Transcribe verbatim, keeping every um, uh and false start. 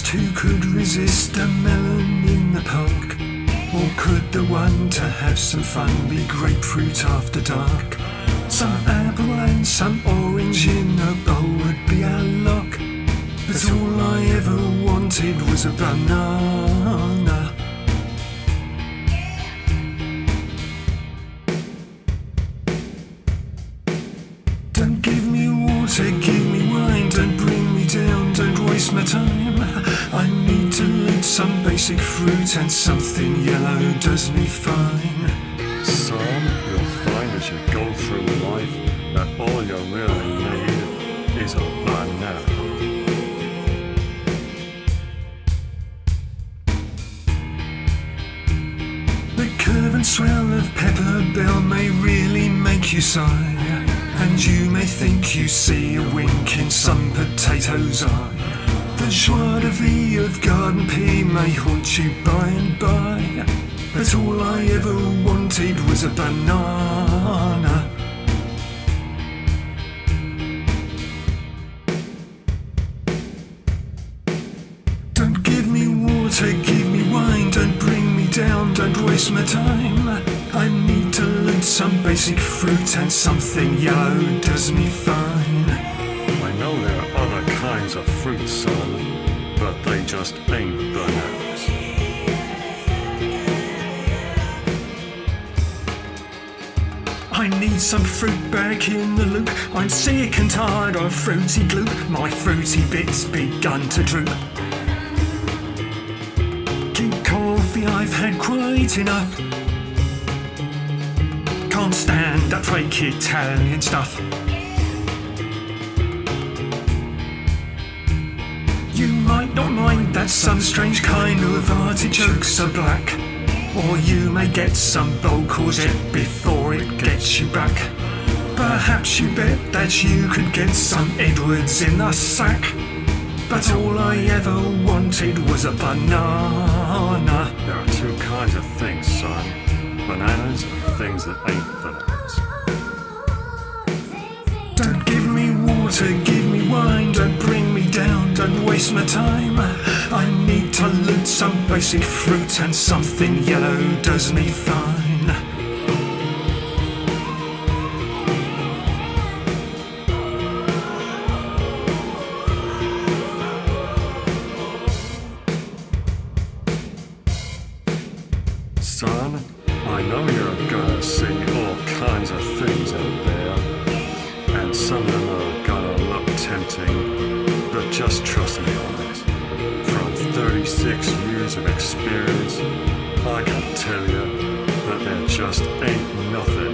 asked who could resist a melon in the park. Or could the one to have some fun be grapefruit after dark? Some apple and some orange in a bowl would be our luck. But all I ever wanted was a banana. Don't give me water, give me wine. Don't bring me down, don't waste my time. I need to eat some basic fruit, and something yellow does me fine. Son, you'll find as you go through life that all you really need is a banana. The curve and swell of Pepper Bell may really make you sigh, and you may think you see a wink in some potato's eye. The joie de vie of garden pea may haunt you by and by, but all I ever wanted was a banana. Don't give me water, give me wine. Don't bring me down, don't waste my time. I need to loot some basic fruit, and something yellow does me fine. I know there are other kinds of fruit, son, but they just ain't bananas. I need some fruit back in the loop. I'm sick and tired of fruity gloop. My fruity bits begun to droop. Keep coffee, I've had quite enough. Can't stand that fake Italian stuff. You might not mind that some strange kind of artichokes are black, or you may get some bold courgette before it gets you back. Perhaps you bet that you could get some Edwards in the sack, but all I ever wanted was a banana. There are two kinds of things, son. Bananas and things that ain't bananas. Don't give me water, give me wine. Don't bring me down, don't waste my time. I need to loot some basic fruit, and something yellow does me fine. Son, I know you're gonna see all kinds of things out there, and some of them are gonna look tempting, but just trust me on this. From thirty-six years of experience, I can tell you that there just ain't nothing